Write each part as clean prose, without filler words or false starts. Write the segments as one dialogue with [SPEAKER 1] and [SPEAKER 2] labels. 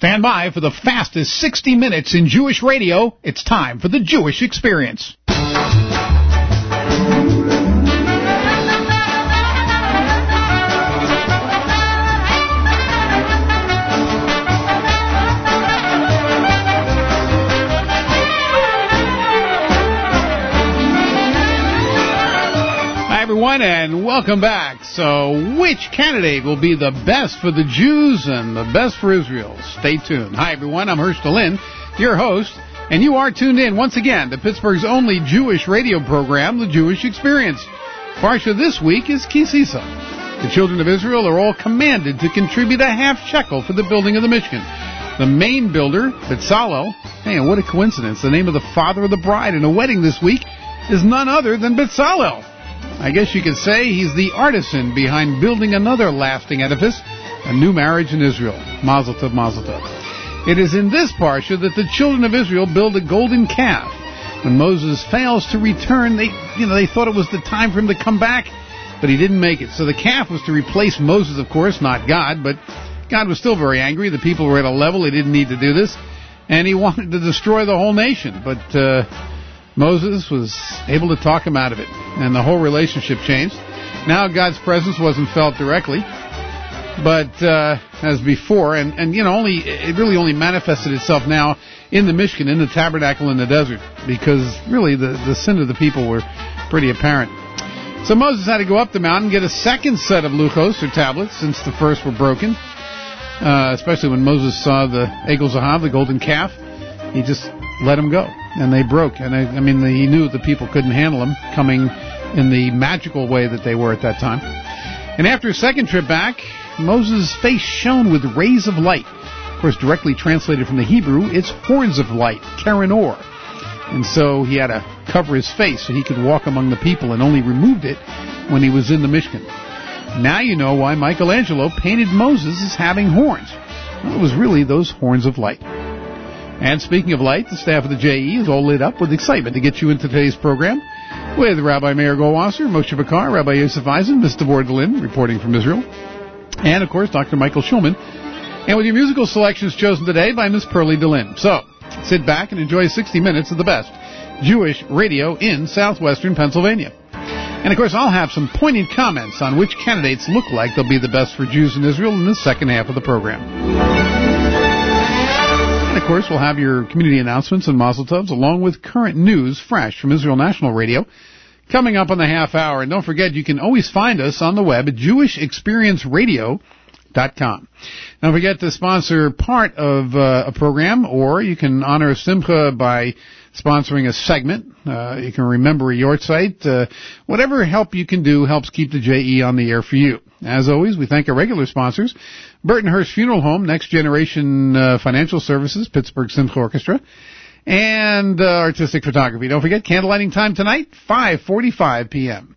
[SPEAKER 1] Stand by for the fastest 60 minutes in Jewish radio. It's time for the Jewish Experience. Everyone, and welcome back. So, which candidate will be the best for the Jews and the best for Israel? Stay tuned. Hi, everyone. I'm Hersh Talin, your host, and you are tuned in once again to Pittsburgh's only Jewish radio program, The Jewish Experience. Parsha this week is Ki Sisa. The children of Israel are all commanded to contribute a half shekel for the building of the Mishkan. The main builder, Bezalel, hey, what a coincidence, the name of the father of the bride in a wedding this week is none other than Bezalel. I guess you could say he's the artisan behind building another lasting edifice, a new marriage in Israel. Mazel tov, mazel tov. It is in this parsha that the children of Israel build a golden calf. When Moses fails to return, they thought it was the time for him to come back, but he didn't make it. So the calf was to replace Moses, of course, not God, but God was still very angry. The people were at a level they didn't need to do this, and he wanted to destroy the whole nation, but Moses was able to talk him out of it, and the whole relationship changed. Now God's presence wasn't felt directly, but as before, and it really only manifested itself now in the Mishkan, in the tabernacle in the desert, because really the sin of the people were pretty apparent. So Moses had to go up the mountain and get a second set of luchos, or tablets, since the first were broken, especially when Moses saw the Egel Zahav, the golden calf. He just let them go, and they broke. And he knew the people couldn't handle them coming in the magical way that they were at that time. And after his second trip back, Moses' face shone with rays of light. Of course, directly translated from the Hebrew, it's horns of light, Keren Or. And so he had to cover his face so he could walk among the people, and only removed it when he was in the Mishkan. Now you know why Michelangelo painted Moses as having horns. Well, it was really those horns of light. And speaking of light, the staff of the JE is all lit up with excitement to get you into today's program with Rabbi Meir Goldwasser, Moshe Bakar, Rabbi Yosef Eisen, Mr. Vordalin, reporting from Israel, and, of course, Dr. Michael Schulman, and with your musical selections chosen today by Miss Pearlie DeLynn. So, sit back and enjoy 60 minutes of the best Jewish radio in southwestern Pennsylvania. And, of course, I'll have some poignant comments on which candidates look like they'll be the best for Jews in Israel in the second half of the program. And, of course, we'll have your community announcements and mazel tovs, along with current news fresh from Israel National Radio, coming up on the half hour. And don't forget, you can always find us on the web at jewishexperienceradio.com. Don't forget to sponsor part of a program, or you can honor Simcha by sponsoring a segment. You can remember a yahrzeit. Whatever help you can do helps keep the JE on the air for you. As always, we thank our regular sponsors, Burton Hearst Funeral Home, Next Generation Financial Services, Pittsburgh Simcha Orchestra, and Artistic Photography. Don't forget, candlelighting time tonight, 5:45 p.m.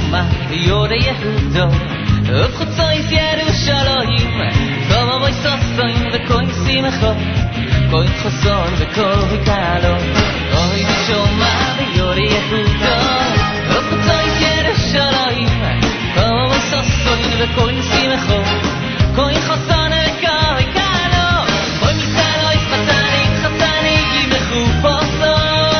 [SPEAKER 2] shoma yore yehudo khutzoy Yerushalayim kama voy sosoin ve koin simcho koin khoson ve kol kalo oy shoma yore yehudo khutzoy Yerushalayim kama voy sosoin ve koin simcho koin khoson ve kol kalo oy mitalo khatani khatani yimchu poso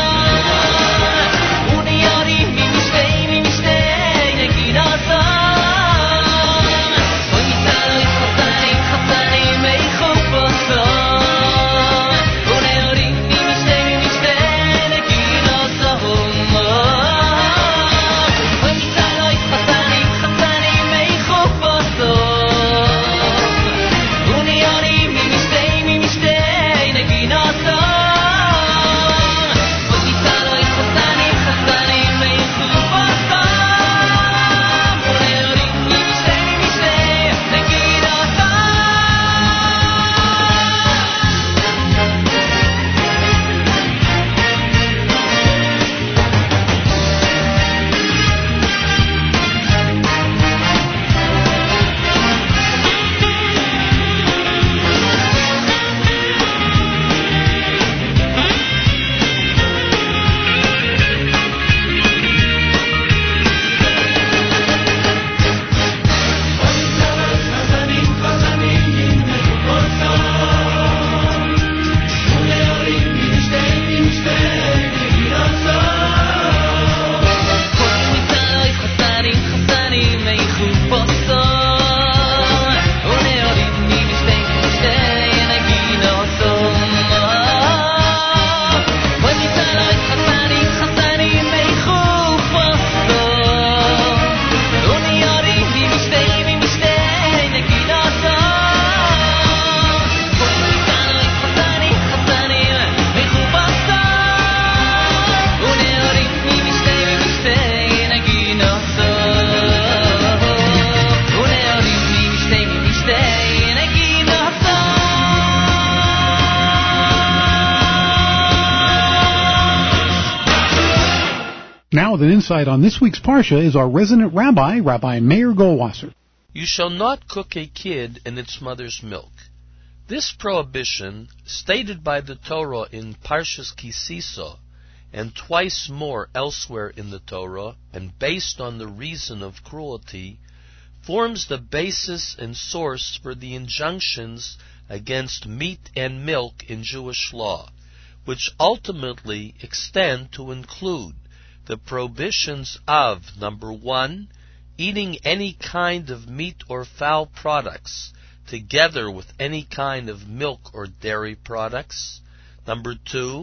[SPEAKER 1] Now with an insight on this week's Parsha is our resident rabbi, Rabbi Meir Goldwasser.
[SPEAKER 3] You shall not cook a kid in its mother's milk. This prohibition, stated by the Torah in Parshas Kisisa, and twice more elsewhere in the Torah, and based on the reason of cruelty, forms the basis and source for the injunctions against meat and milk in Jewish law, which ultimately extend to include the prohibitions of, number 1, eating any kind of meat or fowl products, together with any kind of milk or dairy products. Number 2,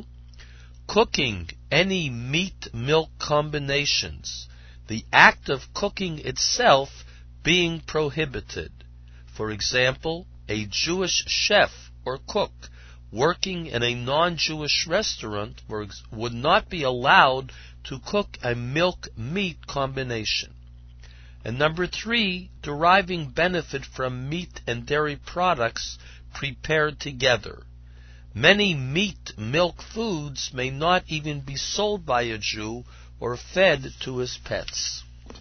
[SPEAKER 3] cooking any meat-milk combinations, the act of cooking itself being prohibited. For example, a Jewish chef or cook working in a non-Jewish restaurant would not be allowed to cook a milk-meat combination. And number 3, deriving benefit from meat and dairy products prepared together. Many meat-milk foods may not even be sold by a Jew or fed to his pets.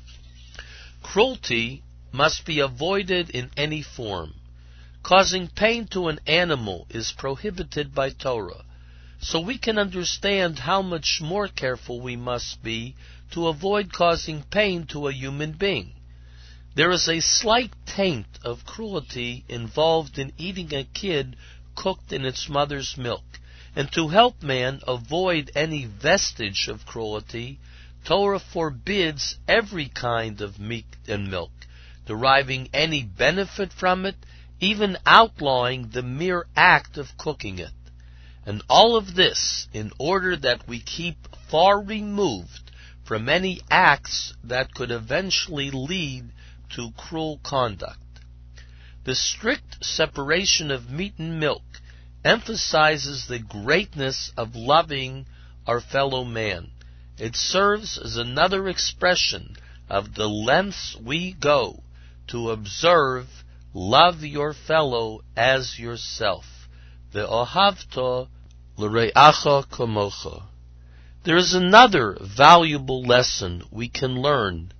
[SPEAKER 3] Cruelty must be avoided in any form. Causing pain to an animal is prohibited by Torah, so we can understand how much more careful we must be to avoid causing pain to a human being. There is a slight taint of cruelty involved in eating a kid cooked in its mother's milk, and to help man avoid any vestige of cruelty, Torah forbids every kind of meat and milk, deriving any benefit from it, even outlawing the mere act of cooking it. And all of this in order that we keep far removed from any acts that could eventually lead to cruel conduct. The strict separation of meat and milk emphasizes the greatness of loving our fellow man. It serves as another expression of the lengths we go to observe love your fellow as yourself. Ve'ohavta l're'acha kamocha. There is another valuable lesson we can learn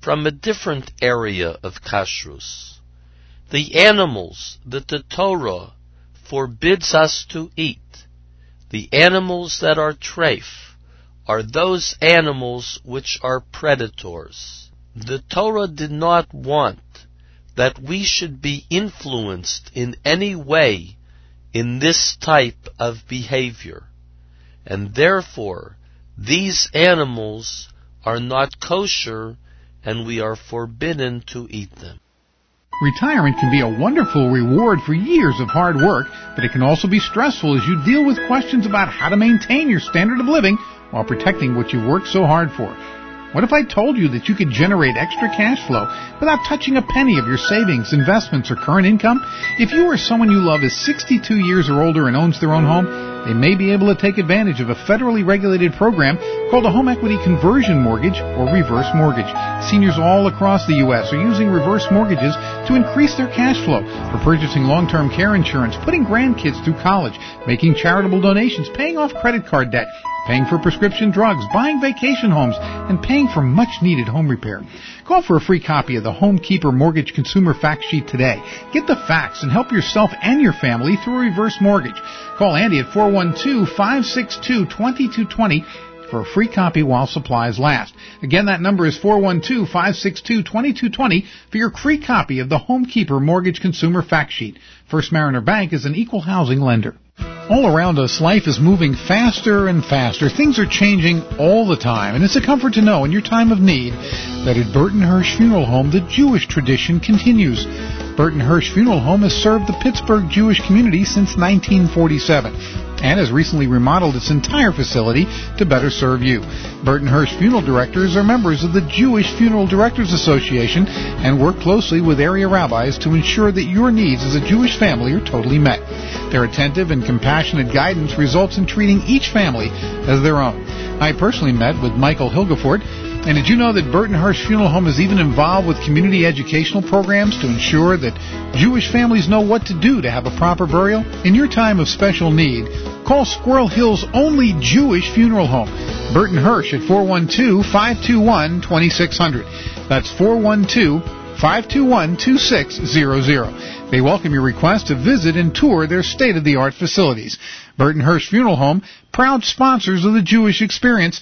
[SPEAKER 3] from a different area of kashrus. The animals that the Torah forbids us to eat, the animals that are treif, are those animals which are predators. The Torah did not want that we should be influenced in any way in this type of behavior, and therefore these animals are not kosher and we are forbidden to eat them.
[SPEAKER 1] Retirement can be a wonderful reward for years of hard work, but it can also be stressful as you deal with questions about how to maintain your standard of living while protecting what you worked so hard for. What if I told you that you could generate extra cash flow without touching a penny of your savings, investments, or current income? If you or someone you love is 62 years or older and owns their own home, they may be able to take advantage of a federally regulated program called a home equity conversion mortgage or reverse mortgage. Seniors all across the U.S. are using reverse mortgages to increase their cash flow for purchasing long-term care insurance, putting grandkids through college, making charitable donations, paying off credit card debt, paying for prescription drugs, buying vacation homes, and paying for much-needed home repair. Call for a free copy of the Homekeeper Mortgage Consumer Fact Sheet today. Get the facts and help yourself and your family through a reverse mortgage. Call Andy at 412-562-2220 for a free copy while supplies last. Again, that number is 412-562-2220 for your free copy of the Homekeeper Mortgage Consumer Fact Sheet. First Mariner Bank is an equal housing lender. All around us, life is moving faster and faster. Things are changing all the time, and it's a comfort to know in your time of need that at Burton Hirsch Funeral Home, the Jewish tradition continues. Burton Hirsch Funeral Home has served the Pittsburgh Jewish community since 1947 and has recently remodeled its entire facility to better serve you. Burton Hirsch Funeral Directors are members of the Jewish Funeral Directors Association and work closely with area rabbis to ensure that your needs as a Jewish family are totally met. Their attentive and compassionate guidance results in treating each family as their own. I personally met with Michael Hilgefort, and did you know that Burton Hirsch Funeral Home is even involved with community educational programs to ensure that Jewish families know what to do to have a proper burial? In your time of special need, call Squirrel Hill's only Jewish funeral home, Burton Hirsch, at 412-521-2600. That's 412-521-2600. They welcome your request to visit and tour their state-of-the-art facilities. Burton Hirsch Funeral Home, proud sponsors of the Jewish Experience,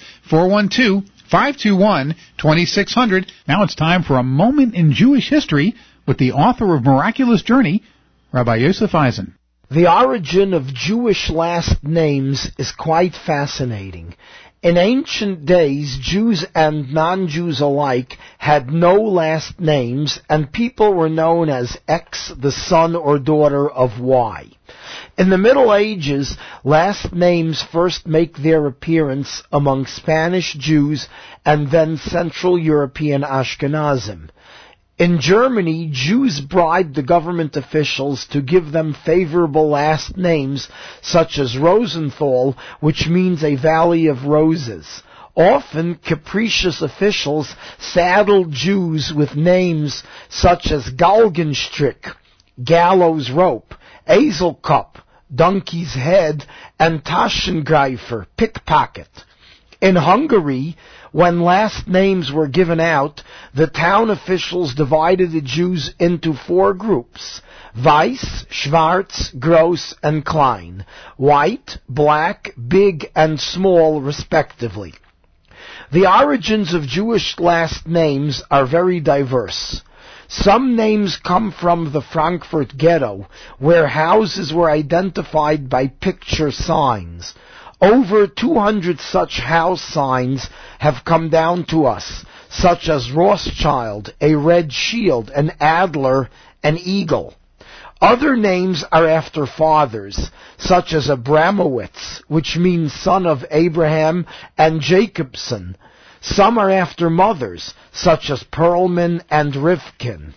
[SPEAKER 1] 412-521-2600. Now it's time for a moment in Jewish history with the author of Miraculous Journey, Rabbi Yosef Eisen.
[SPEAKER 4] The origin of Jewish last names is quite fascinating. In ancient days, Jews and non-Jews alike had no last names, and people were known as X, the son or daughter of Y. In the Middle Ages, last names first make their appearance among Spanish Jews and then Central European Ashkenazim. In Germany, Jews bribed the government officials to give them favorable last names, such as Rosenthal, which means a valley of roses. Often, capricious officials saddled Jews with names such as Galgenstrick, gallows rope, Eselkopf, donkey's head, and Taschengreifer, pickpocket. In Hungary, when last names were given out, the town officials divided the Jews into 4 groups: Weiss, Schwarz, Gross, and Klein, white, black, big, and small, respectively. The origins of Jewish last names are very diverse. Some names come from the Frankfurt ghetto, where houses were identified by picture signs. Over 200 such house signs have come down to us, such as Rothschild, a red shield, an adler, an eagle. Other names are after fathers, such as Abramowitz, which means son of Abraham, and Jacobson. Some are after mothers, such as Perlman and Rivkin.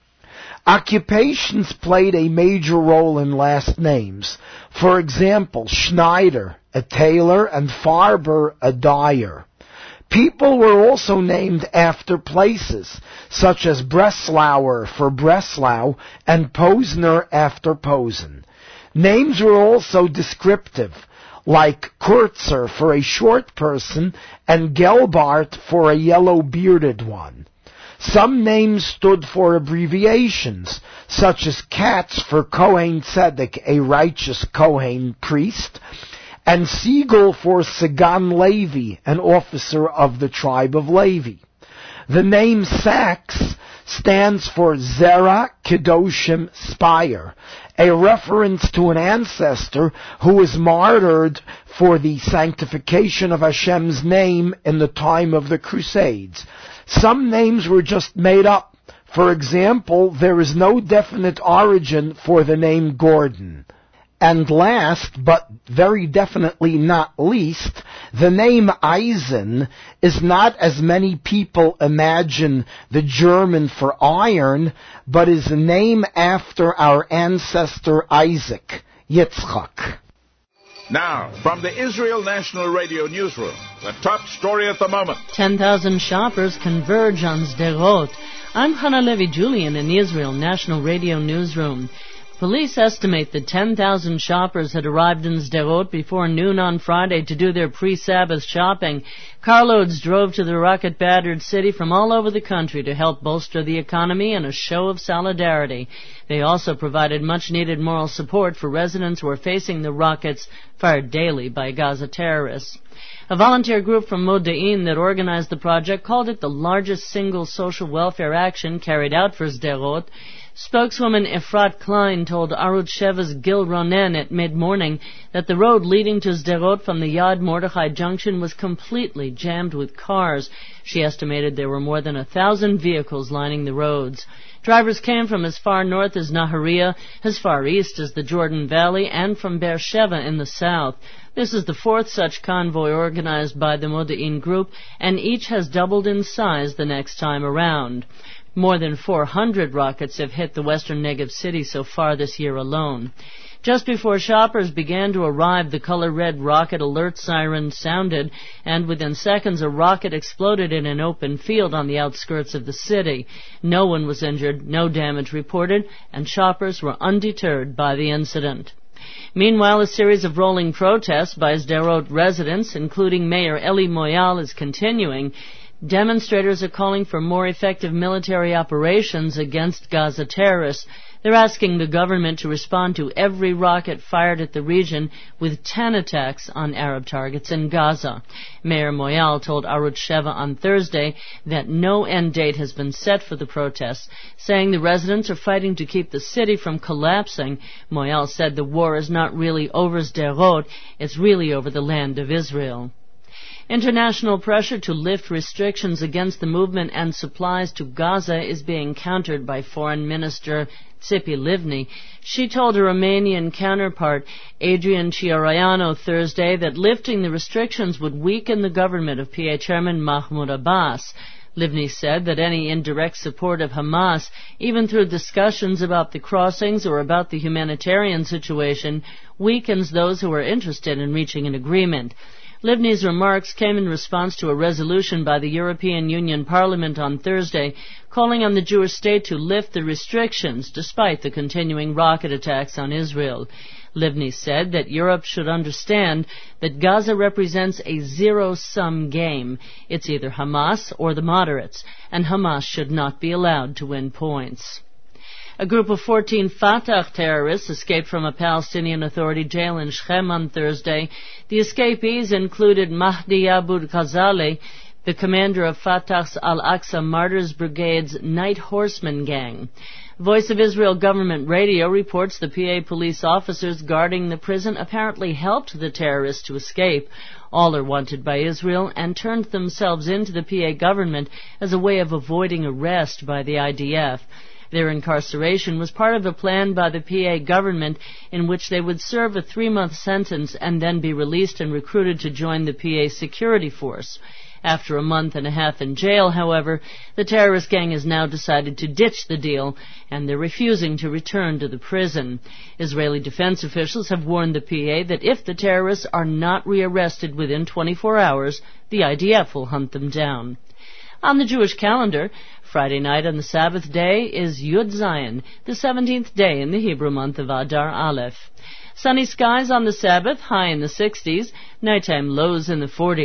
[SPEAKER 4] Occupations played a major role in last names. For example, Schneider, a tailor, and Farber, a dyer. People were also named after places, such as Breslauer for Breslau and Posner after Posen. Names were also descriptive, like Kurzer for a short person and Gelbart for a yellow-bearded one. Some names stood for abbreviations, such as Katz for Kohen Tzedek, a righteous Kohen priest, and Siegel for Sagan Levi, an officer of the tribe of Levi. The name Sachs stands for Zera Kedoshim Spire, a reference to an ancestor who was martyred for the sanctification of Hashem's name in the time of the Crusades. Some names were just made up. For example, there is no definite origin for the name Gordon. And last, but very definitely not least, the name Eisen is not, as many people imagine, the German for iron, but is a name after our ancestor Isaac, Yitzchak.
[SPEAKER 5] Now, from the Israel National Radio Newsroom, the top story at the moment.
[SPEAKER 6] 10,000 shoppers converge on Sderot. I'm Hannah Levy-Julian in the Israel National Radio Newsroom. Police estimate that 10,000 shoppers had arrived in Sderot before noon on Friday to do their pre-Sabbath shopping. Carloads drove to the rocket-battered city from all over the country to help bolster the economy in a show of solidarity. They also provided much-needed moral support for residents who are facing the rockets fired daily by Gaza terrorists. A volunteer group from Modi'in that organized the project called it the largest single social welfare action carried out for Sderot. Spokeswoman Efrat Klein told Arutz Sheva's Gil Ronen at mid-morning that the road leading to Sderot from the Yad Mordechai Junction was completely jammed with cars. She estimated there were more than 1,000 vehicles lining the roads. Drivers came from as far north as Nahariya, as far east as the Jordan Valley, and from Beersheba in the south. This is the fourth such convoy organized by the Modi'in group, and each has doubled in size the next time around. More than 400 rockets have hit the western Negev city so far this year alone. Just before shoppers began to arrive, the color red rocket alert siren sounded, and within seconds a rocket exploded in an open field on the outskirts of the city. No one was injured, no damage reported, and shoppers were undeterred by the incident. Meanwhile, a series of rolling protests by Sderot residents, including Mayor Eli Moyal, is continuing. Demonstrators are calling for more effective military operations against Gaza terrorists. They're asking the government to respond to every rocket fired at the region with 10 attacks on Arab targets in Gaza. Mayor Moyal told Arutz Sheva on Thursday that no end date has been set for the protests, saying the residents are fighting to keep the city from collapsing. Moyal said the war is not really over Sderot, it's really over the land of Israel. International pressure to lift restrictions against the movement and supplies to Gaza is being countered by Foreign Minister Tzipi Livni. She told her Romanian counterpart Adrian Cioraianu Thursday that lifting the restrictions would weaken the government of PA Chairman Mahmoud Abbas. Livni said that any indirect support of Hamas, even through discussions about the crossings or about the humanitarian situation, weakens those who are interested in reaching an agreement. Livni's remarks came in response to a resolution by the European Union Parliament on Thursday calling on the Jewish state to lift the restrictions despite the continuing rocket attacks on Israel. Livni said that Europe should understand that Gaza represents a zero-sum game. It's either Hamas or the moderates, and Hamas should not be allowed to win points. A group of 14 Fatah terrorists escaped from a Palestinian Authority jail in Shechem on Thursday. The escapees included Mahdi Abu Ghazali, the commander of Fatah's Al-Aqsa Martyrs Brigade's Night Horseman gang. Voice of Israel Government Radio reports the PA police officers guarding the prison apparently helped the terrorists to escape. All are wanted by Israel and turned themselves into the PA government as a way of avoiding arrest by the IDF. Their incarceration was part of a plan by the PA government in which they would serve a 3-month sentence and then be released and recruited to join the PA security force. After a month and a half in jail, however, the terrorist gang has now decided to ditch the deal, and they're refusing to return to the prison. Israeli defense officials have warned the PA that if the terrorists are not rearrested within 24 hours, the IDF will hunt them down. On the Jewish calendar, Friday night on the Sabbath day is Yud Zayin, the 17th day in the Hebrew month of Adar Aleph. Sunny skies on the Sabbath, high in the 60s, nighttime lows in the 40s,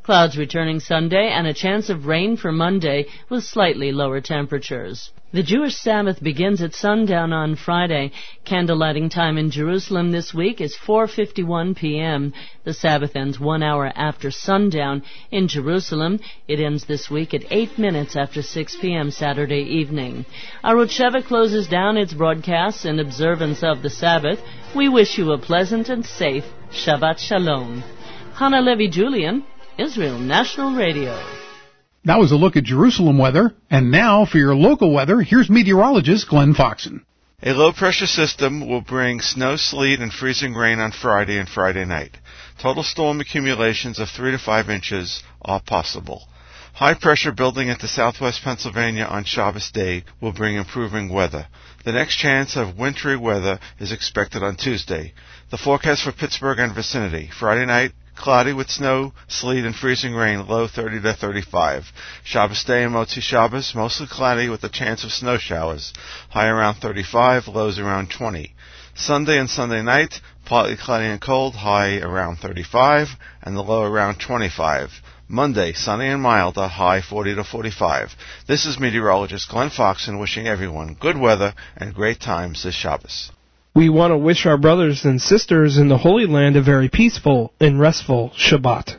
[SPEAKER 6] Clouds returning Sunday and a chance of rain for Monday with slightly lower temperatures. The Jewish Sabbath begins at sundown on Friday. Candlelighting time in Jerusalem this week is 4:51 p.m. The Sabbath ends 1 hour after sundown. In Jerusalem, it ends this week at 8 minutes after 6 p.m. Saturday evening. Arutz Sheva closes down its broadcasts in observance of the Sabbath. We wish you a pleasant and safe Shabbat Shalom. Hannah Levy-Julian, Israel National Radio.
[SPEAKER 1] That was a look at Jerusalem weather, and now for your local weather, here's meteorologist Glenn Foxen.
[SPEAKER 7] A low-pressure system will bring snow, sleet, and freezing rain on Friday and Friday night. Total storm accumulations of 3 to 5 inches are possible. High pressure building into southwest Pennsylvania on Shabbos day will bring improving weather. The next chance of wintry weather is expected on Tuesday. The forecast for Pittsburgh and vicinity: Friday night, cloudy with snow, sleet, and freezing rain, low 30 to 35. Shabbos day and Motzi Shabbos, mostly cloudy with a chance of snow showers, high around 35, lows around 20. Sunday and Sunday night, partly cloudy and cold, high around 35, and the low around 25. Monday, sunny and mild, a high 40 to 45. This is meteorologist Glenn Foxen wishing everyone good weather and great times this Shabbos.
[SPEAKER 8] We want to wish our brothers and sisters in the Holy Land a very peaceful and restful Shabbat.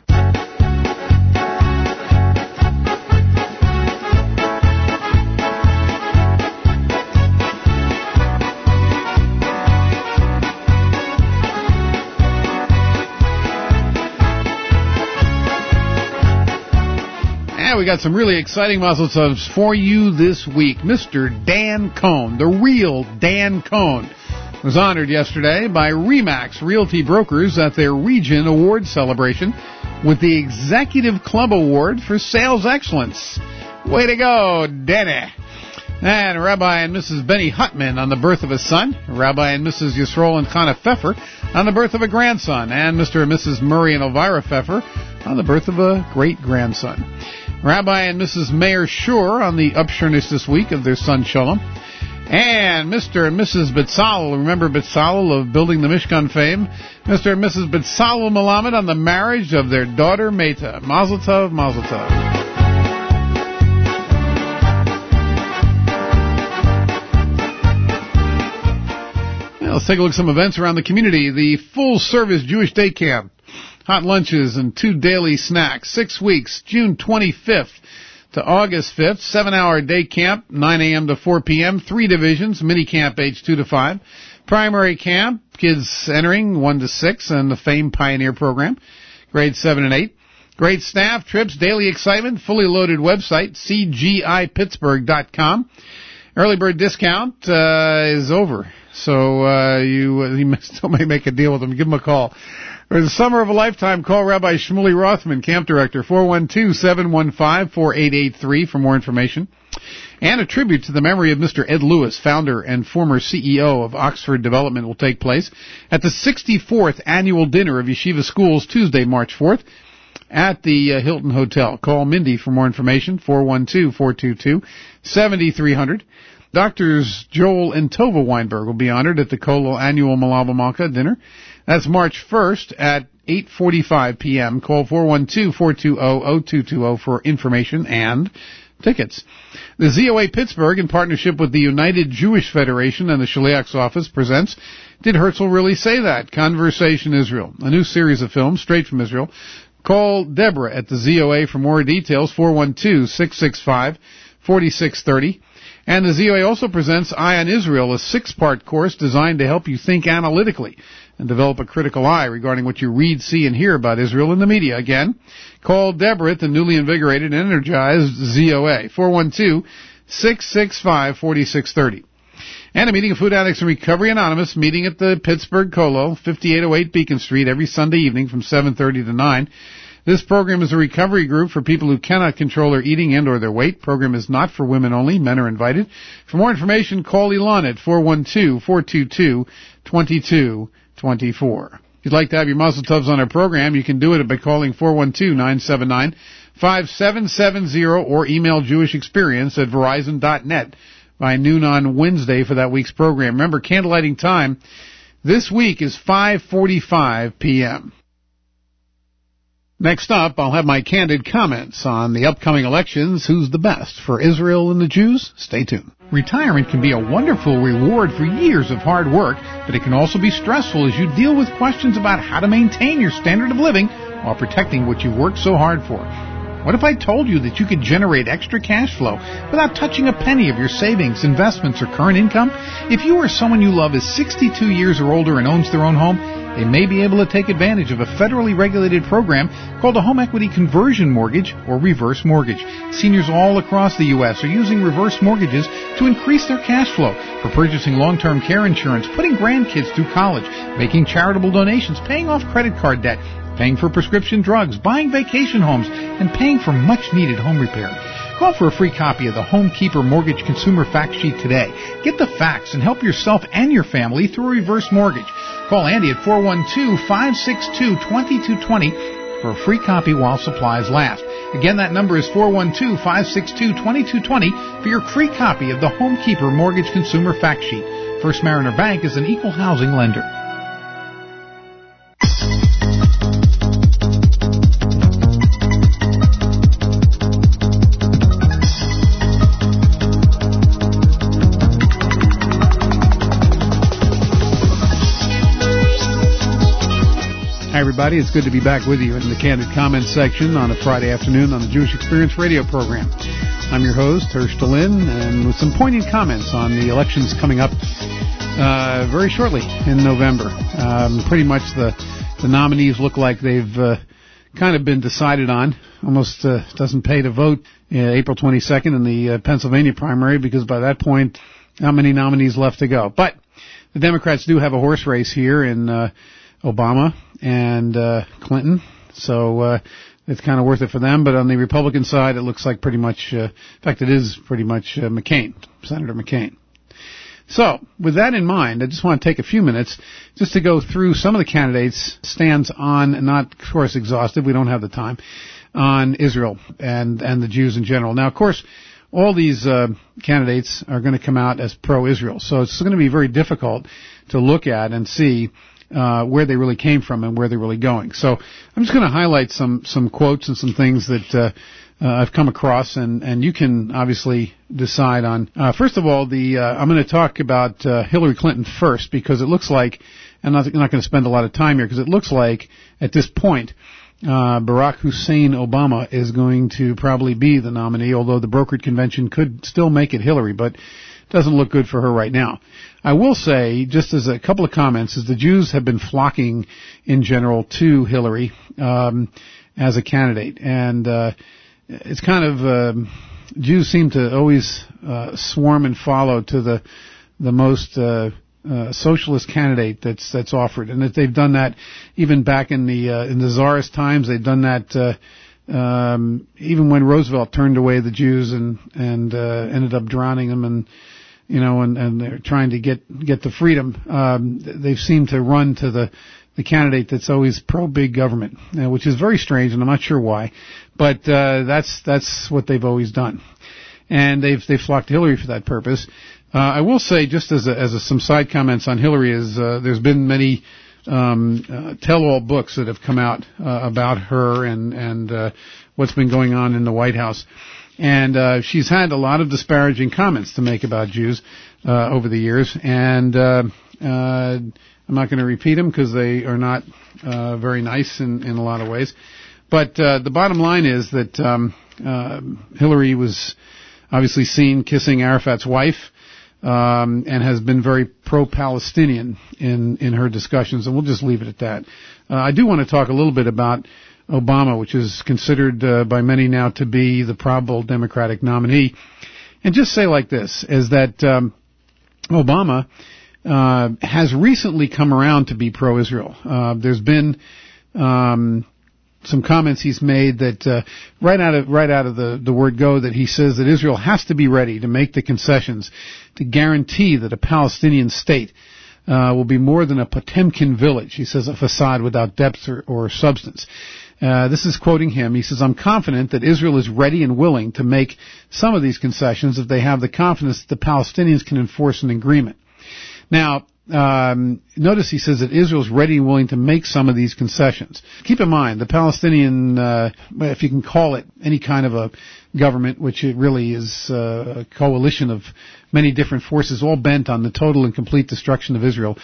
[SPEAKER 1] We got some really exciting mazel tovs for you this week. Mr. Dan Cohn, the real Dan Cohn, was honored yesterday by RE/MAX Realty Brokers at their Region Award celebration with the Executive Club Award for Sales Excellence. Way to go, Danny. And Rabbi and Mrs. Benny Hutman on the birth of a son, Rabbi and Mrs. Yisroel and Chana Pfeffer on the birth of a grandson, and Mr. and Mrs. Murray and Elvira Pfeffer on the birth of a great-grandson. Rabbi and Mrs. Mayer Shur on the upshurness this week of their son Shalom. And Mr. and Mrs. Betzalel, remember Betzalel of Building the Mishkan fame? Mr. and Mrs. Betzalel Melamed on the marriage of their daughter Meta. Mazel tov, mazel tov. Let's take a look at some events around the community. The full-service Jewish day camp. Hot lunches and 2 daily snacks. 6 weeks, June 25th to August 5th. 7-hour day camp, 9 a.m. to 4 p.m. 3 divisions, mini camp age 2 to 5. Primary camp, kids entering 1 to 6, and the FAME Pioneer program, grades 7 and 8. Great staff, trips, daily excitement, fully loaded website, cgipittsburgh.com. Early bird discount is over, so you still may make a deal with them. Give them a call. For the summer of a lifetime, call Rabbi Shmuley Rothman, camp director, 412-715-4883 for more information. And a tribute to the memory of Mr. Ed Lewis, founder and former CEO of Oxford Development, will take place at the 64th annual dinner of Yeshiva Schools, Tuesday, March 4th, at the Hilton Hotel. Call Mindy for more information, 412-422-7300. Doctors Joel and Tova Weinberg will be honored at the Kollel annual Malava Malka dinner. That's March 1st at 8:45 p.m. Call 412-420-0220 for information and tickets. The ZOA Pittsburgh, in partnership with the United Jewish Federation and the Shaliach's Office, presents Did Herzl Really Say That? Conversation Israel, a new series of films straight from Israel. Call Deborah at the ZOA for more details, 412-665-4630. And the ZOA also presents Eye on Israel, a 6-part course designed to help you think analytically and develop a critical eye regarding what you read, see, and hear about Israel in the media. Again, call Deborah at the newly invigorated and energized ZOA, 412-665-4630. And a meeting of Food Addicts and Recovery Anonymous, meeting at the Pittsburgh Kollel, 5808 Beacon Street, every Sunday evening from 7:30 to 9. This program is a recovery group for people who cannot control their eating and or their weight. Program is not for women only. Men are invited. For more information, call Elon at 412-422-2224. If you'd like to have your mazel tovs on our program, you can do it by calling 412-979-5770 or email jewishexperience@verizon.net by noon on Wednesday for that week's program. Remember, candlelighting time this week is 5:45 p.m. Next up, I'll have my candid comments on the upcoming elections. Who's the best for Israel and the Jews? Stay tuned. Retirement can be a wonderful reward for years of hard work, but it can also be stressful as you deal with questions about how to maintain your standard of living while protecting what you worked so hard for. What if I told you that you could generate extra cash flow without touching a penny of your savings, investments, or current income? If you or someone you love is 62 years or older and owns their own home, they may be able to take advantage of a federally regulated program called a home equity conversion mortgage or reverse mortgage. Seniors all across the U.S. are using reverse mortgages to increase their cash flow for purchasing long-term care insurance, putting grandkids through college, making charitable donations, paying off credit card debt, paying for prescription drugs, buying vacation homes, and paying for much-needed home repair. Call for a free copy of the Homekeeper Mortgage Consumer Fact Sheet today. Get the facts and help yourself and your family through a reverse mortgage. Call Andy at 412-562-2220 for a free copy while supplies last. Again, that number is 412-562-2220 for your free copy of the Homekeeper Mortgage Consumer Fact Sheet. First Mariner Bank is an equal housing lender. Hi, everybody. It's good to be back with you in the Candid Comments section on a Friday afternoon on the Jewish Experience radio program. I'm your host, Hersh Talin, and with some poignant comments on the elections coming up very shortly in November. Pretty much the nominees look like they've kind of been decided on. Almost doesn't pay to vote April 22nd in the Pennsylvania primary because by that point, not many nominees left to go. But the Democrats do have a horse race here in Obama and Clinton, so it's kind of worth it for them. But on the Republican side, it looks like pretty much, in fact, it is pretty much McCain, Senator McCain. So, with that in mind, I just want to take a few minutes just to go through some of the candidates' stands on, not, of course, exhaustive, we don't have the time, on Israel and the Jews in general. Now, of course, all these candidates are going to come out as pro-Israel, so it's going to be very difficult to look at and see where they really came from and where they're really going. So I'm just going to highlight some quotes and some things that I've come across, and you can obviously decide on. First of all, I'm going to talk about Hillary Clinton first because it looks like, and I'm not going to spend a lot of time here because it looks like at this point Barack Hussein Obama is going to probably be the nominee, although the brokered convention could still make it Hillary, but it doesn't look good for her right now. I will say, just as a couple of comments, is the Jews have been flocking in general to Hillary as a candidate, and it's kind of Jews seem to always swarm and follow to the most socialist candidate that's offered, and that they've done that even back in the Tsarist times. They've done that even when Roosevelt turned away the Jews and ended up drowning them and they're trying to get the freedom. They've seemed to run to the candidate that's always pro-big government, which is very strange, and I'm not sure why. But that's what they've always done, and they've flocked to Hillary for that purpose. I will say, just as some side comments on Hillary, is there's been many tell-all books that have come out about her and what's been going on in the White House. And she's had a lot of disparaging comments to make about Jews over the years, and I'm not going to repeat them because they are not very nice in a lot of ways. But the bottom line is that Hillary was obviously seen kissing Arafat's wife, and has been very pro-Palestinian in her discussions, and we'll just leave it at that. I do want to talk a little bit about Obama, which is considered by many now to be the probable Democratic nominee, and just say like this, is that Obama has recently come around to be pro-Israel. There's been some comments he's made that right out of the word go, that he says that Israel has to be ready to make the concessions to guarantee that a Palestinian state will be more than a Potemkin village. He says a facade without depth or substance. This is quoting him. He says, "I'm confident that Israel is ready and willing to make some of these concessions if they have the confidence that the Palestinians can enforce an agreement." Now, notice he says that Israel's ready and willing to make some of these concessions. Keep in mind, the Palestinian, if you can call it any kind of a government, which it really is a coalition of many different forces, all bent on the total and complete destruction of Israel.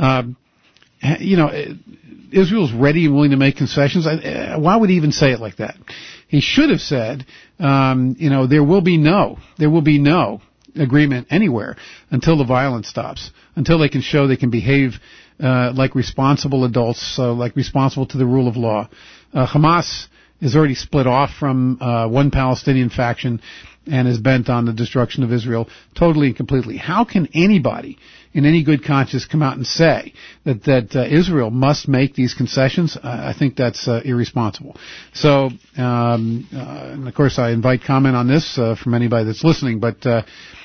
[SPEAKER 1] Israel's ready and willing to make concessions. Why would he even say it like that? He should have said, there will be no agreement anywhere until the violence stops, until they can show they can behave like responsible adults, like responsible to the rule of law. Hamas is already split off from one Palestinian faction and is bent on the destruction of Israel totally and completely. How can anybody in any good conscience come out and say that Israel must make these concessions? I think that's irresponsible. So, and of course, I invite comment on this from anybody that's listening, but there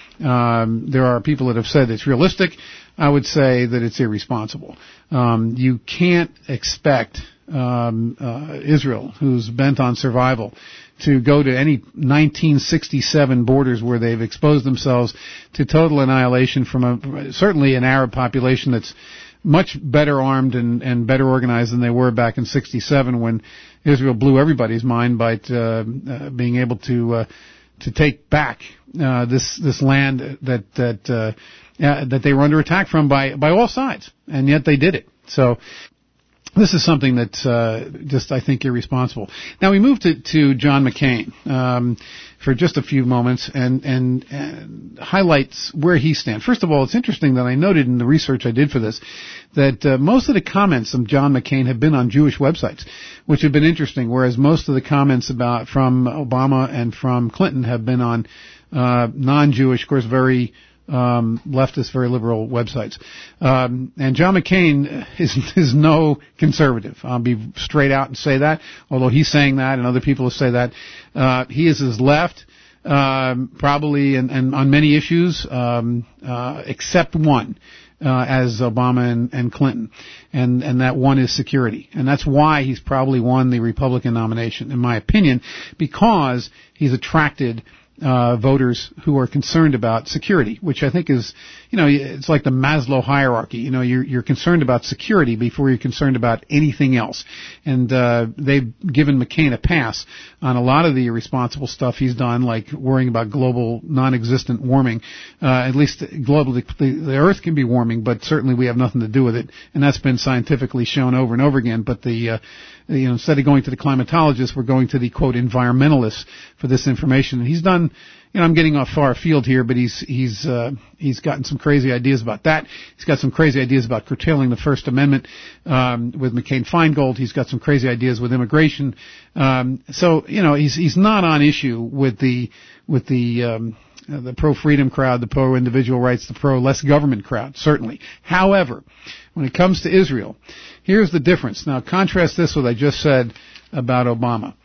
[SPEAKER 1] are people that have said it's realistic. I would say that it's irresponsible. You can't expect Israel, who's bent on survival, to go to any 1967 borders where they've exposed themselves to total annihilation from certainly an Arab population that's much better armed and better organized than they were back in 67 when Israel blew everybody's mind by being able to take back this land that they were under attack from by all sides, and yet they did it. So this is something that's just, I think, irresponsible. Now we move to John McCain for just a few moments and highlights where he stands. First of all, it's interesting that I noted in the research I did for this that most of the comments of John McCain have been on Jewish websites, which have been interesting, whereas most of the comments from Obama and from Clinton have been on non-Jewish, of course, very leftist, very liberal websites. And John McCain is no conservative. I'll be straight out and say that, although he's saying that and other people say that. He is as left, probably, and on many issues, except one, as Obama and Clinton. And that one is security. And that's why he's probably won the Republican nomination, in my opinion, because he's attracted voters who are concerned about security, which I think is, it's like the Maslow hierarchy. You're concerned about security before you're concerned about anything else. And they've given McCain a pass on a lot of the irresponsible stuff he's done, like worrying about global non-existent warming. At least globally, the Earth can be warming, but certainly we have nothing to do with it. And that's been scientifically shown over and over again. But instead of going to the climatologists, we're going to the, quote, environmentalists for this information. And he's done, I'm getting off far afield here, but he's gotten some crazy ideas about that. He's got some crazy ideas about curtailing the First Amendment, with McCain-Feingold. He's got some crazy ideas with immigration. So, he's not on issue with the pro-freedom crowd, the pro-individual rights, the pro-less government crowd, certainly. However, when it comes to Israel, here's the difference. Now, contrast this with what I just said about Obama.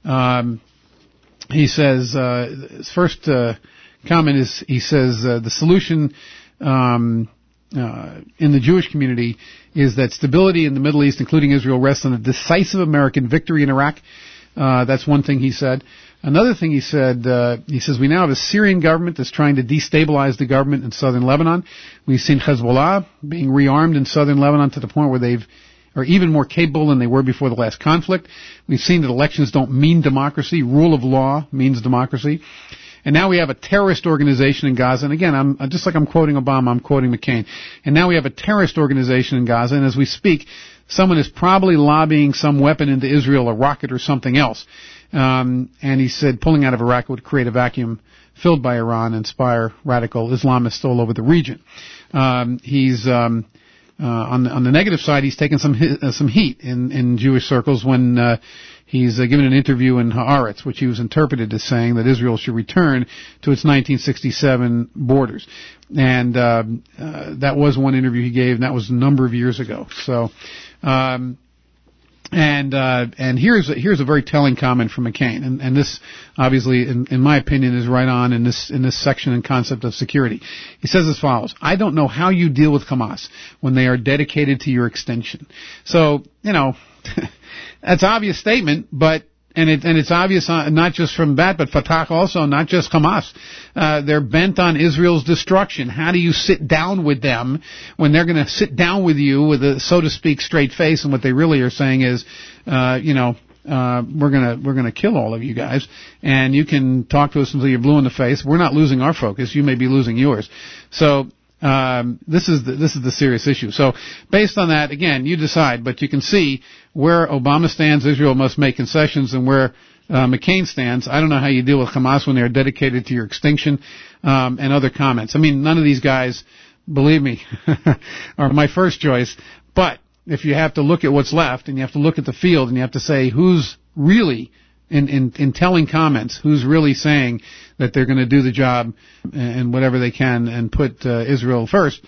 [SPEAKER 1] He says, his first comment is, he says, the solution in the Jewish community is that stability in the Middle East, including Israel, rests on a decisive American victory in Iraq. That's one thing he said. Another thing he said, he says, we now have a Syrian government that's trying to destabilize the government in southern Lebanon. We've seen Hezbollah being rearmed in southern Lebanon to the point where are even more capable than they were before the last conflict. We've seen that elections don't mean democracy. Rule of law means democracy. And now we have a terrorist organization in Gaza. And again, I'm just like I'm quoting Obama, I'm quoting McCain. And now we have a terrorist organization in Gaza. And as we speak, someone is probably lobbying some weapon into Israel, a rocket or something else. And he said pulling out of Iraq would create a vacuum filled by Iran and inspire radical Islamists all over the region. He's on the negative side, he's taken some heat in Jewish circles when he's given an interview in Haaretz, which he was interpreted as saying that Israel should return to its 1967 borders. And that was one interview he gave, and that was a number of years ago. So, and here's a very telling comment from McCain, and this obviously, in my opinion, is right on in this section and concept of security. He says as follows: I don't know how you deal with Hamas when they are dedicated to your extinction. So, that's an obvious statement, but And it's obvious, not just from that, but Fatah also, not just Hamas. They're bent on Israel's destruction. How do you sit down with them when they're going to sit down with you with a, so to speak, straight face? And what they really are saying is, we're gonna kill all of you guys, and you can talk to us until you're blue in the face. We're not losing our focus. You may be losing yours. So this is the serious issue. So based on that, again, you decide, but you can see where Obama stands, Israel must make concessions, and where McCain stands. I don't know how you deal with Hamas when they're dedicated to your extinction, and other comments. I mean, none of these guys, believe me, are my first choice, but if you have to look at what's left, and you have to look at the field, and you have to say who's really, in telling comments, who's really saying that they're going to do the job and whatever they can and put Israel first.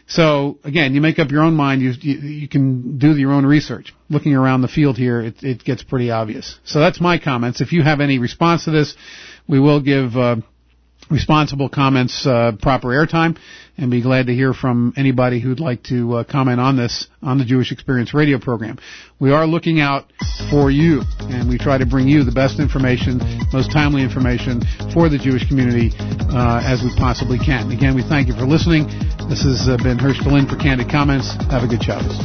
[SPEAKER 1] So again, you make up your own mind. You can do your own research. Looking around the field here, it gets pretty obvious. So that's my comments. If you have any response to this, we will give responsible comments proper airtime, and be glad to hear from anybody who'd like to comment on this on the Jewish Experience radio program. We are looking out for you, and we try to bring you the best information, most timely information for the Jewish community as we possibly can. Again, we thank you for listening. This has been Hersh Lin for Candid Comments. Have a good Shabbos.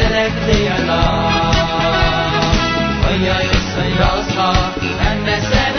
[SPEAKER 2] And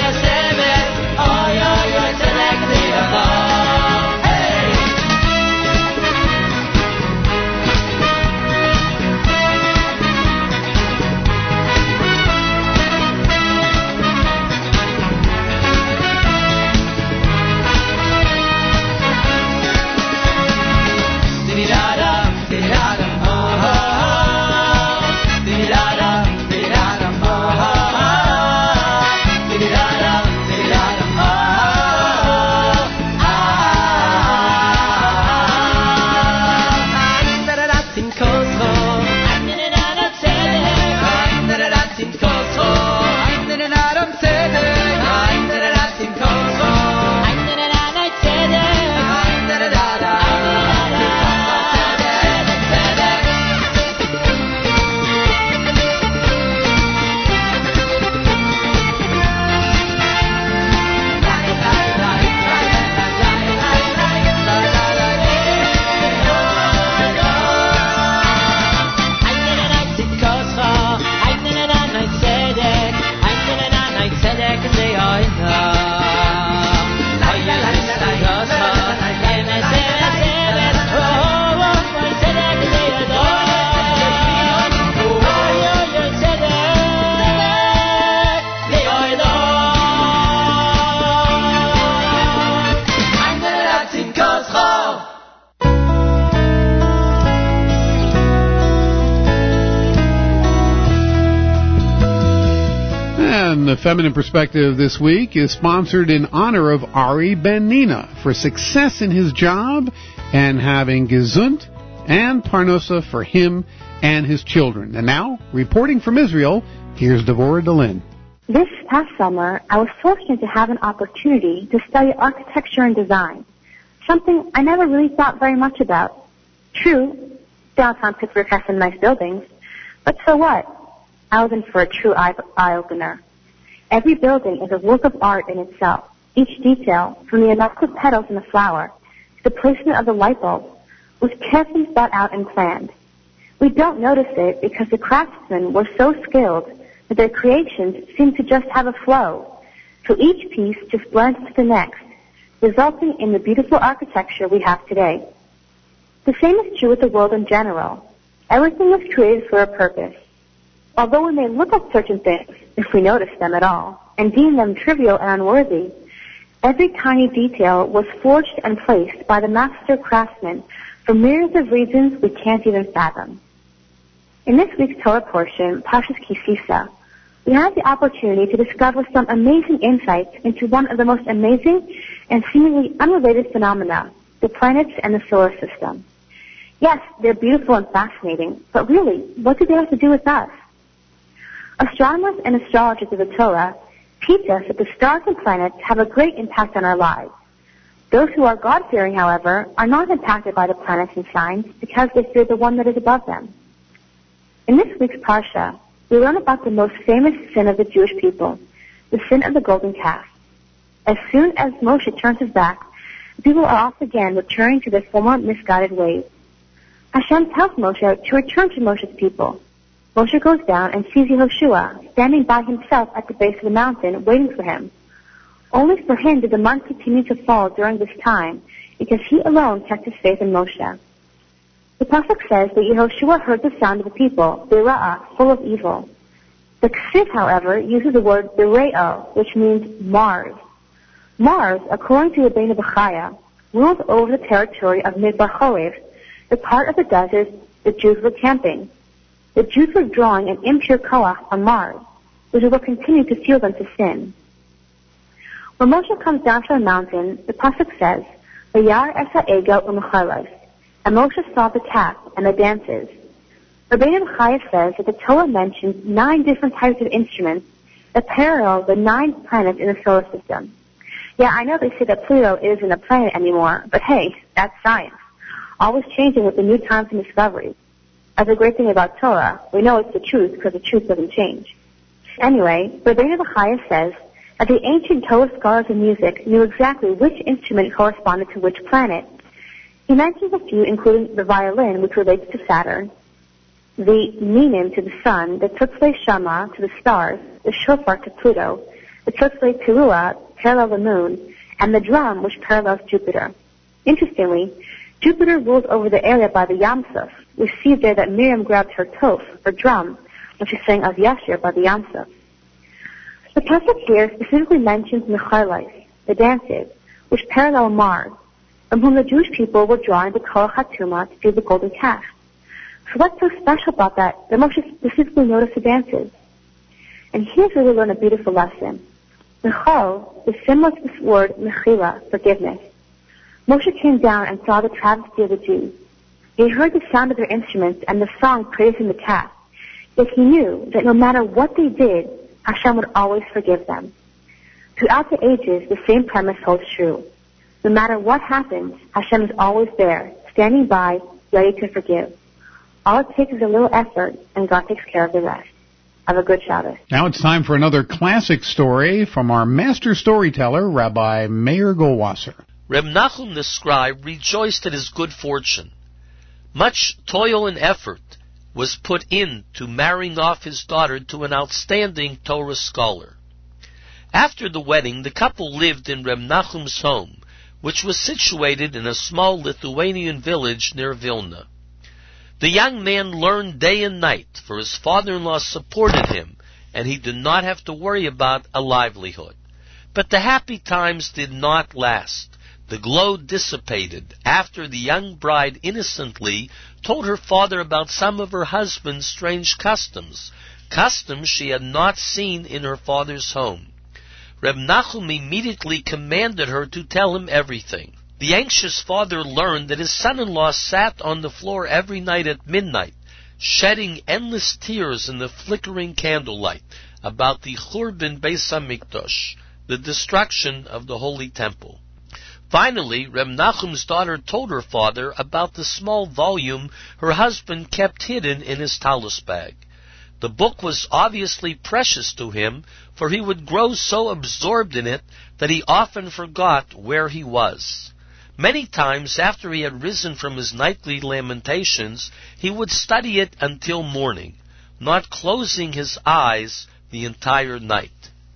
[SPEAKER 1] the Feminine Perspective this week is sponsored in honor of Ari Ben Nina for success in his job and having gesund and parnosa for him and his children. And now, reporting from Israel, here's Devorah Delin.
[SPEAKER 9] This past summer, I was fortunate to have an opportunity to study architecture and design, something I never really thought very much about. True, downtown Pittsburgh has some nice buildings, but so what? I was in for a true eye-opener. Every building is a work of art in itself. Each detail, from the amount of petals in a flower to the placement of the light bulb, was carefully thought out and planned. We don't notice it because the craftsmen were so skilled that their creations seem to just have a flow, so each piece just blends to the next, resulting in the beautiful architecture we have today. The same is true with the world in general. Everything was created for a purpose. Although we may look at certain things, if we notice them at all, and deem them trivial and unworthy, every tiny detail was forged and placed by the master craftsman for myriads of reasons we can't even fathom. In this week's Torah portion, Parshas Ki Sisa, we had the opportunity to discover some amazing insights into one of the most amazing and seemingly unrelated phenomena, the planets and the solar system. Yes, they're beautiful and fascinating, but really, what do they have to do with us? Astronomers and astrologers of the Torah teach us that the stars and planets have a great impact on our lives. Those who are God-fearing, however, are not impacted by the planets and signs because they fear the one that is above them. In this week's Parsha, we learn about the most famous sin of the Jewish people, the sin of the golden calf. As soon as Moshe turns his back, the people are off again, returning to their former misguided ways. Hashem tells Moshe to return to Moshe's people. Moshe goes down and sees Yehoshua standing by himself at the base of the mountain, waiting for him. Only for him did the month continue to fall during this time, because he alone kept his faith in Moshe. The pasuk says that Yehoshua heard the sound of the people, Bira'ah, full of evil. The Ksiv, however, uses the word Bireo, which means Mars. Mars, according to Rabbeinu Bechaya, ruled over the territory of Midbar Chorev, the part of the desert the Jews were camping. The Jews were drawing an impure koach on Mars, which will continue to fuel them to sin. When Moshe comes down from the mountain, the pasuk says, "Vayar es ha'egel u'mechalos," and Moshe saw the calf and the dances. Rabbeinu Bechaya says that the Torah mentions 9 different types of instruments that parallel the 9 planets in the solar system. Yeah, I know they say that Pluto isn't a planet anymore, but hey, that's science. Always changing with the new times and discoveries. That's the great thing about Torah. We know it's the truth because the truth doesn't change. Anyway, Rabbeinu Bechaya says that the ancient Torah scholars of music knew exactly which instrument corresponded to which planet. He mentions a few, including the violin, which relates to Saturn, the minim to the sun, the tutzle shama to the stars, the shofar to Pluto, the tutzle teruah parallel the moon, and the drum, which parallels Jupiter. Interestingly, Jupiter rules over the area by the Yam Suf. We see there that Miriam grabbed her tof, or drum, when she sang Av Yashir by the Yam Suf. The pasuk here specifically mentions Mechalos, the dances, which parallel Mars, from whom the Jewish people were drawing the Korach HaTumah to do the golden calf. So what's so special about that Moshe specifically noticed the dances? And here's where we learn a beautiful lesson. Mechol is similar to this word Mechila, forgiveness. Moshe came down and saw the travesty of the Jews. He heard the sound of their instruments and the song praising the calf. Yet he knew that no matter what they did, Hashem would always forgive them. Throughout the ages, the same premise holds true. No matter what happens, Hashem is always there, standing by, ready to forgive. All it takes is a little effort, and God takes care of the rest. Have a good Shabbos.
[SPEAKER 1] Now it's time for another classic story from our master storyteller, Rabbi Meir Goldwasser.
[SPEAKER 3] Reb Nachum the scribe rejoiced at his good fortune. Much toil and effort was put into marrying off his daughter to an outstanding Torah scholar. After the wedding, the couple lived in Reb Nachum's home, which was situated in a small Lithuanian village near Vilna. The young man learned day and night, for his father-in-law supported him, and he did not have to worry about a livelihood. But the happy times did not last. The glow dissipated after the young bride innocently told her father about some of her husband's strange customs. custom she had not seen in her father's home. Reb Nachum immediately commanded her to tell him everything. The anxious father learned that his son-in-law sat on the floor every night at midnight, shedding endless tears in the flickering candlelight about the Churban Beis HaMikdash, the destruction of the Holy Temple. Finally, Reb Nachum's daughter told her father about the small volume her husband kept hidden in his talus bag. The book was obviously precious to him, for he would grow so absorbed in it that he often forgot where he was. Many times after he had risen from his nightly lamentations, he would study it until morning, not closing his eyes the entire night.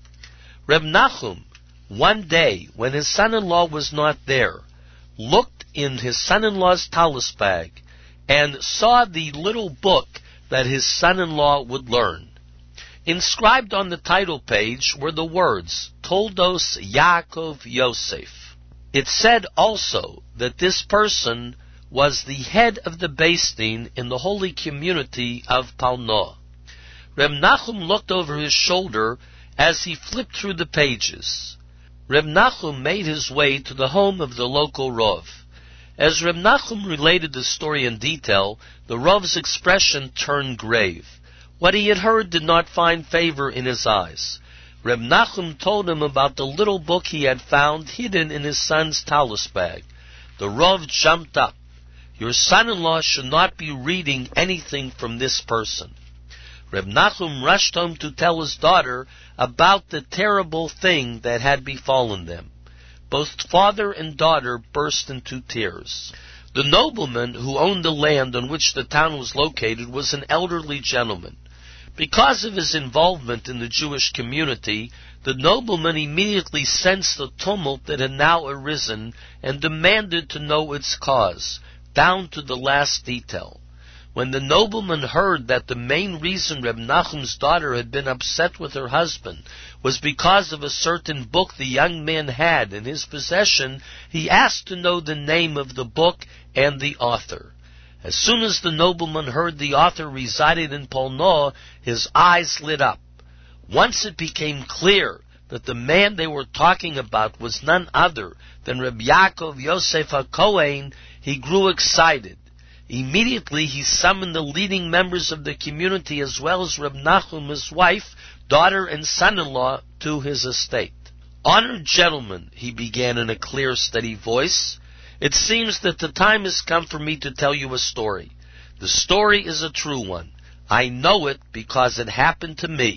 [SPEAKER 3] Reb Nachum, one day, when his son-in-law was not there, looked in his son-in-law's talus bag and saw the little book that his son-in-law would learn. Inscribed on the title page were the words, Toldos Yaakov Yosef. It said also that this person was the head of the Beis Din in the holy community of Palno. Reb Nachum looked over his shoulder as he flipped through the pages. Reb Nachum made his way to the home of the local Rav. As Reb Nachum related the story in detail, the Rav's expression turned grave. What he had heard did not find favor in his eyes. Reb Nachum told him about the little book he had found hidden in his son's talus bag. The Rav jumped up. Your son-in-law should not be reading anything from this person. Reb Nachum rushed home to tell his daughter about the terrible thing that had befallen them. Both father and daughter burst into tears. The nobleman who owned the land on which the town was located was an elderly gentleman. Because of his involvement in the Jewish community, the nobleman immediately sensed the tumult that had now arisen and demanded to know its cause, down to the last detail. When the nobleman heard that the main reason Reb Nachum's daughter had been upset with her husband was because of a certain book the young man had in his possession, he asked to know the name of the book and the author. As soon as the nobleman heard the author resided in Polno, his eyes lit up. Once it became clear that the man they were talking about was none other than Reb Yaakov Yosef HaKohen, he grew excited. Immediately he summoned the leading members of the community as well as Reb Nachum, his wife, daughter, and son-in-law to his estate. Honored gentlemen, he began in a clear, steady voice, it seems that the time has come for me to tell you a story. The story is a true one. I know it because it happened to me.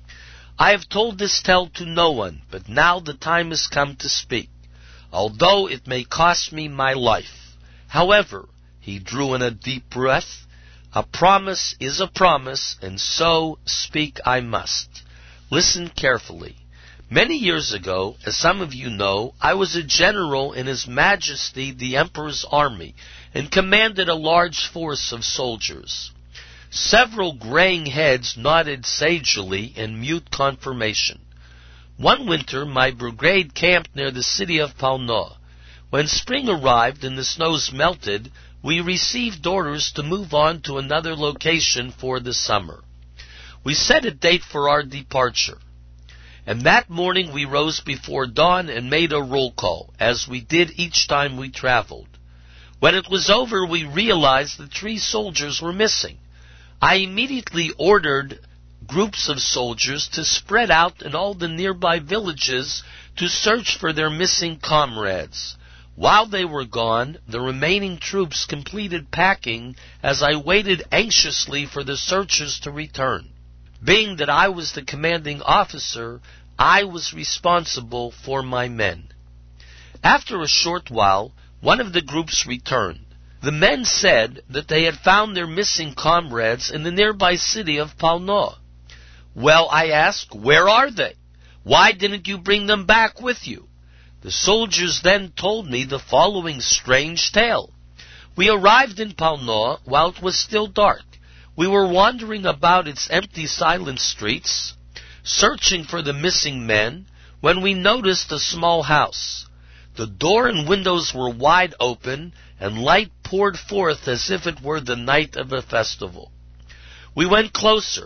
[SPEAKER 3] I have told this tale to no one, but now the time has come to speak, although it may cost me my life. However, he drew in a deep breath, a promise is a promise, and so speak I must. Listen carefully. Many years ago, as some of you know, I was a general in His Majesty the Emperor's army and commanded a large force of soldiers. Several graying heads nodded sagely in mute confirmation. One winter, my brigade camped near the city of Palno. When spring arrived and the snows melted, we received orders to move on to another location for the summer. We set a date for our departure. And that morning we rose before dawn and made a roll call, as we did each time we traveled. When it was over, we realized the 3 soldiers were missing. I immediately ordered groups of soldiers to spread out in all the nearby villages to search for their missing comrades. While they were gone, the remaining troops completed packing as I waited anxiously for the searchers to return. Being that I was the commanding officer, I was responsible for my men. After a short while, one of the groups returned. The men said that they had found their missing comrades in the nearby city of Palno. Well, I asked, where are they? Why didn't you bring them back with you? The soldiers then told me the following strange tale. We arrived in Palno while it was still dark. We were wandering about its empty, silent streets, searching for the missing men, when we noticed a small house. The door and windows were wide open, and light poured forth as if it were the night of a festival. We went closer.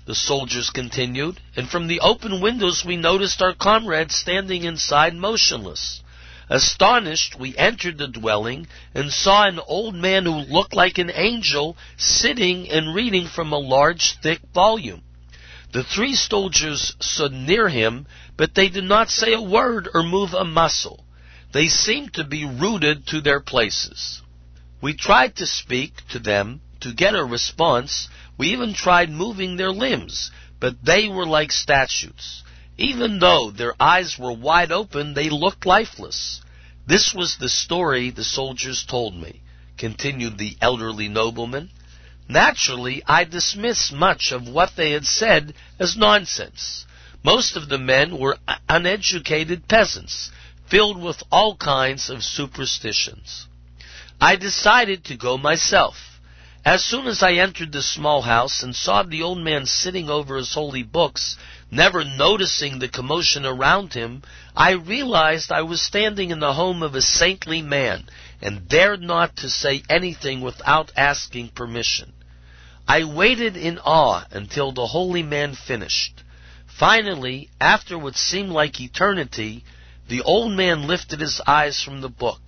[SPEAKER 3] the soldiers continued, and from the open windows we noticed our comrades standing inside motionless. Astonished, we entered the dwelling and saw an old man who looked like an angel sitting and reading from a large, thick volume. The 3 soldiers stood near him, but they did not say a word or move a muscle. They seemed to be rooted to their places. We tried to speak to them to get a response. We even tried moving their limbs, but they were like statues. Even though their eyes were wide open, they looked lifeless. This was the story the soldiers told me, continued the elderly nobleman. Naturally, I dismissed much of what they had said as nonsense. Most of the men were uneducated peasants, filled with all kinds of superstitions. I decided to go myself. As soon as I entered the small house and saw the old man sitting over his holy books, never noticing the commotion around him, I realized I was standing in the home of a saintly man and dared not to say anything without asking permission. I waited in awe until the holy man finished. Finally, after what seemed like eternity, the old man lifted his eyes from the book.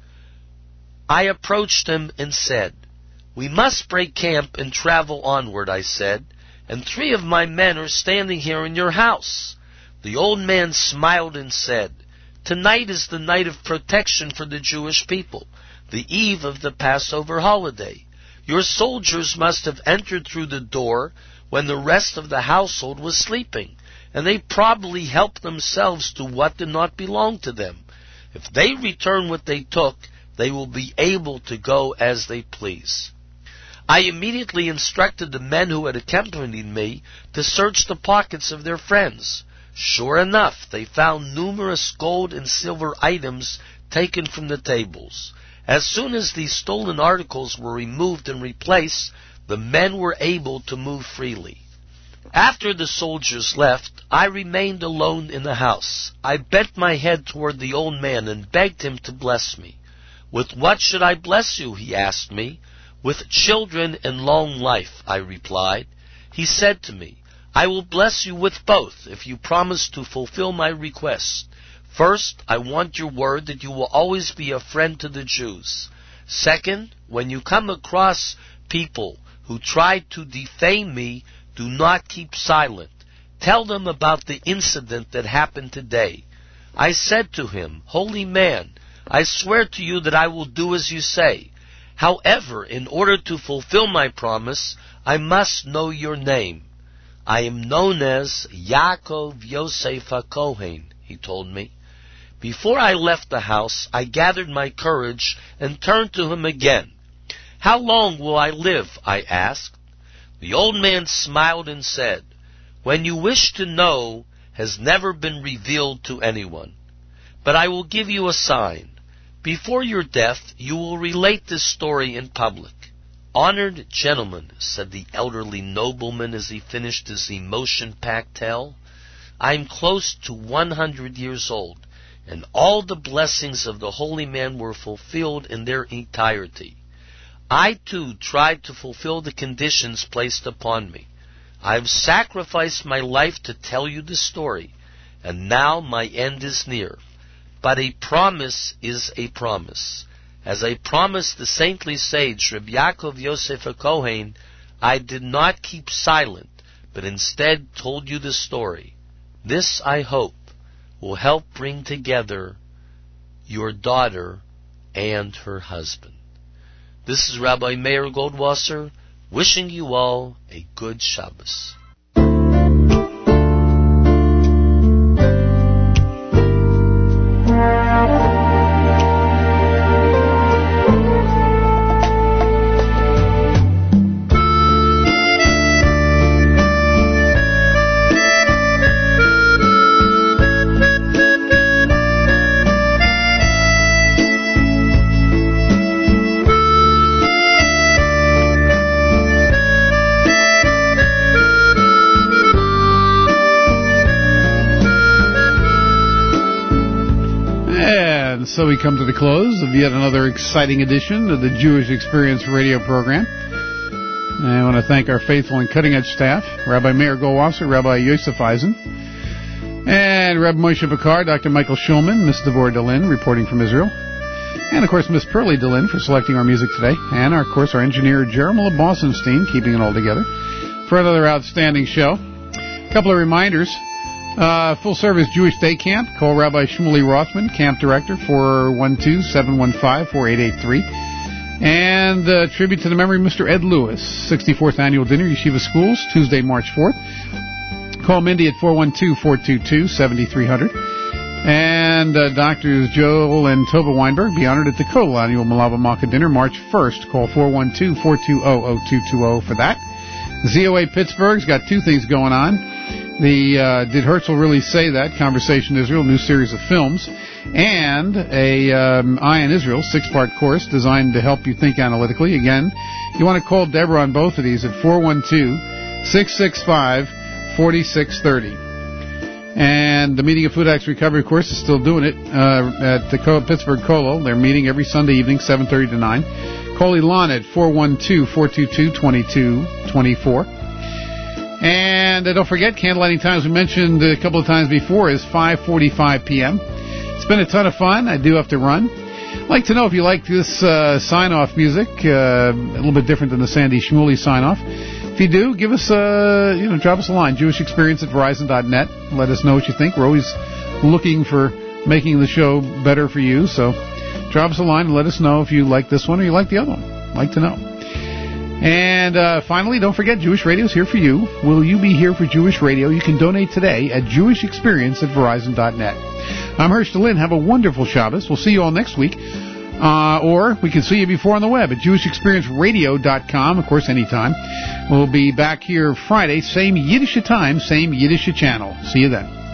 [SPEAKER 3] I approached him and said, "We must break camp and travel onward," I said, "and 3 of my men are standing here in your house." The old man smiled and said, "Tonight is the night of protection for the Jewish people, the eve of the Passover holiday. Your soldiers must have entered through the door when the rest of the household was sleeping, and they probably helped themselves to what did not belong to them. If they return what they took, they will be able to go as they please." I immediately instructed the men who had accompanied me to search the pockets of their friends. Sure enough, they found numerous gold and silver items taken from the tables. As soon as these stolen articles were removed and replaced, the men were able to move freely. After the soldiers left, I remained alone in the house. I bent my head toward the old man and begged him to bless me. "With what should I bless you?" he asked me. "With children and long life," I replied. He said to me, "I will bless you with both if you promise to fulfill my request. First, I want your word that you will always be a friend to the Jews. Second, when you come across people who try to defame me, do not keep silent. Tell them about the incident that happened today." I said to him, "Holy man, I swear to you that I will do as you say. However, in order to fulfill my promise, I must know your name." "I am known as Yaakov Yosef HaKohen," he told me. Before I left the house, I gathered my courage and turned to him again. "How long will I live?" I asked. The old man smiled and said, "When you wish to know has never been revealed to anyone. But I will give you a sign. Before your death, you will relate this story in public." "Honored gentlemen," said the elderly nobleman as he finished his emotion-packed tale, "I am close to 100 years old, and all the blessings of the holy man were fulfilled in their entirety. I, too, tried to fulfill the conditions placed upon me. I have sacrificed my life to tell you the story, and now my end is near. But a promise is a promise. As I promised the saintly sage Reb Yaakov Yosef HaKohen, I did not keep silent, but instead told you the story. This, I hope, will help bring together your daughter and her husband." This is Rabbi Meir Goldwasser, wishing you all a good Shabbos.
[SPEAKER 1] So we come to the close of yet another exciting edition of the Jewish Experience radio program. And I want to thank our faithful and cutting-edge staff, Rabbi Meir Goldwasser, Rabbi Yosef Eisen, and Rabbi Moshe Bakar, Dr. Michael Schulman, Miss Devorah Delin, reporting from Israel, and, of course, Miss Pearlie Delin for selecting our music today, and, of course, our engineer, Jeremiah Bosenstein, keeping it all together for another outstanding show. A couple of reminders. Full-service Jewish Day Camp. Call Rabbi Shmuley Rothman, Camp Director, 412-715-4883. And tribute to the memory of Mr. Ed Lewis, 64th Annual Dinner, Yeshiva Schools, Tuesday, March 4th. Call Mindy at 412-422-7300. And Doctors Joel and Tova Weinberg be honored at the Kotel Annual Malava Malka Dinner, March 1st. Call 412-420-0220 for that. ZOA Pittsburgh's got two things going on. The Did Herzl Really Say That? Conversation Israel, new series of films, and a Eye on Israel 6-part course designed to help you think analytically. Again, you want to call Deborah on both of these at 412-665-4630. And the Meeting of Food Addicts Recovery course is still doing it at the Pittsburgh Kolo. They're meeting every Sunday evening, 7:30 to 9. Call Elon at 412-422-2224. And don't forget, candlelighting time, as we mentioned a couple of times before, is 5:45 p.m. It's been a ton of fun. I do have to run. I'd like to know if you like this sign-off music, a little bit different than the Sandy Shmuley sign-off. If you do, give us drop us a line, jewishexperience@verizon.net. Let us know what you think. We're always looking for making the show better for you, so drop us a line and let us know if you like this one or you like the other one. I'd like to know. And finally, don't forget, Jewish Radio is here for you. Will you be here for Jewish Radio? You can donate today at jewishexperience@verizon.net. I'm Hersh Lynn. Have a wonderful Shabbos. We'll see you all next week. Or we can see you before on the web at jewishexperienceradio.com, of course, anytime. We'll be back here Friday, same Yiddish time, same Yiddish channel. See you then.